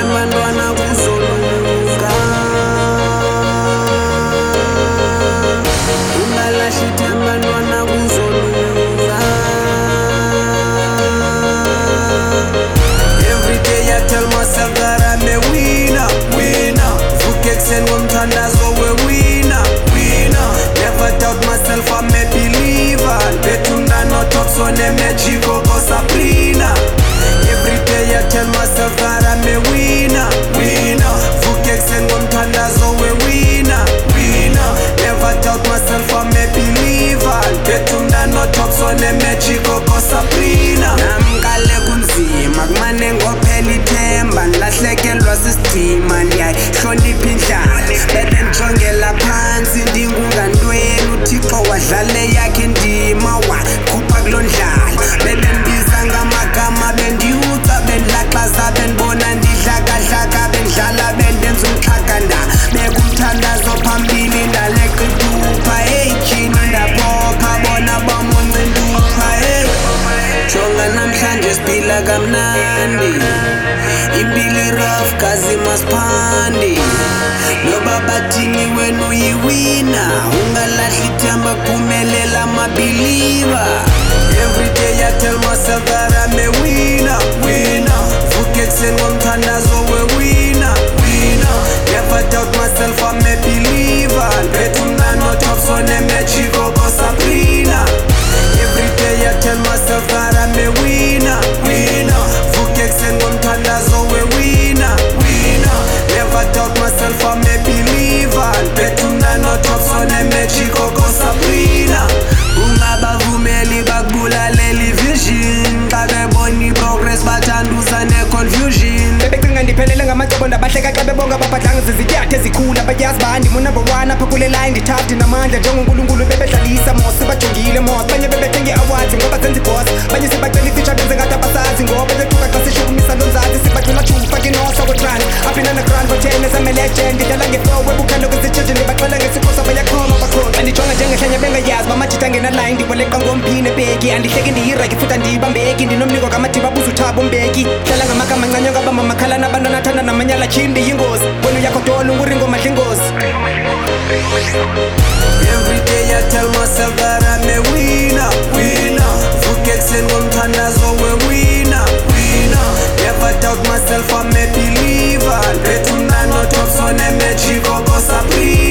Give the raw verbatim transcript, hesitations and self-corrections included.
abantwana kuzoluka. Ungalahli ithemba ntwana kuzoluka. Every day I tell myself that I'm a winner, winner. Vuka ekuseni ngomthandazo we-winner, winner. Never doubt myself, I'm a believer. Bethuna no top so ne-magic oko Sabrina. Every day I tell myself that I'm a winner, winner. Vuka ekuseni ngomthandazo we-winner, winner. Never doubt myself, I'm a believer. Bethuna no top so ne-magic oko Sabrina. Namkale kunzima kumane ngophela ithemba, nilahlekelwa sisidima, ndiyayihlonipha indlala. Bebendijongela phansi ndingungantweni, uThixo wadlale yakhe indima wakhupha kuloo ndlala. Bebendibiza ngamagama bendiwuca bendilaxaza bendibona ndidlakadlaka bendidlala bendenza umxhakanda. Bekumthandazo phambili ndaleqa intupha, hey tyhini ndabopha bona bamoncintupa. Hey jonga namhlanje siphila kamnandi, impilo rough kazi masiphandi. Noba bathini wena uyiwina, ungalahli ithemba kuphumelela ma-believer. Every day I tell myself that I'm a winner, winner. Vuka ekuseni ngomthandazo we-winner, winner. Never doubt myself, I'm a believer. Bethuna no top so ne-magic oko Sabrina. Every day I tell myself that I'm a winner, winner. Vuka ekuseni ngomthandazo we-winner, winner. Never doubt myself, I'm a believer. Bethuna no top so ne-magic oko Sabrina. Ungabavumeli bakubulalela vision, xa bebona i-progress bathanduza ne-confusion. Bebecinga ndiphelele ngamacebo ndabahleka xa bebonga babhadlanga zizityathi ezikhula. Bayazi ba ndimunumber one apha kule line, ndithathi namandla njengonkulunkulu. Bebedlalisa mos sibajongile mos, banye bebethenge i-awards ngoba senza ibos. Banye sibacela ifeature benze ngathi abasazi ngoba bethuka xa sishukumisa lo nzazi. Sibagcina thufa kinosa kwetrans aphinda negrand for-ten as I'm a legend. Ndidlala ngeflow ebukhalo kwizitsheje ndibaxela ngesikosa bayakhoma bakhona. Bandijonga njengehlanya bengayazi bamajita ngenalayi ndiboleka ngomphine beki. Andihleki ndiyiraki futhi andiyibambeki, ndinomniko kamadiba buza uthaba umbeki. Hlala ngamagama ncanye ngaba mamakhala nabantwana athanda namanyala tyhini ndiyingozi. Wena uyakodola unguringo madla ingozi. Every day I tell myself that I'm a winner, winner. Vuka ekuseni ngomthandazo we-winner, winner. Never doubt myself, I'm a believer. Bethuna no top so ne-magic oko Sabrina.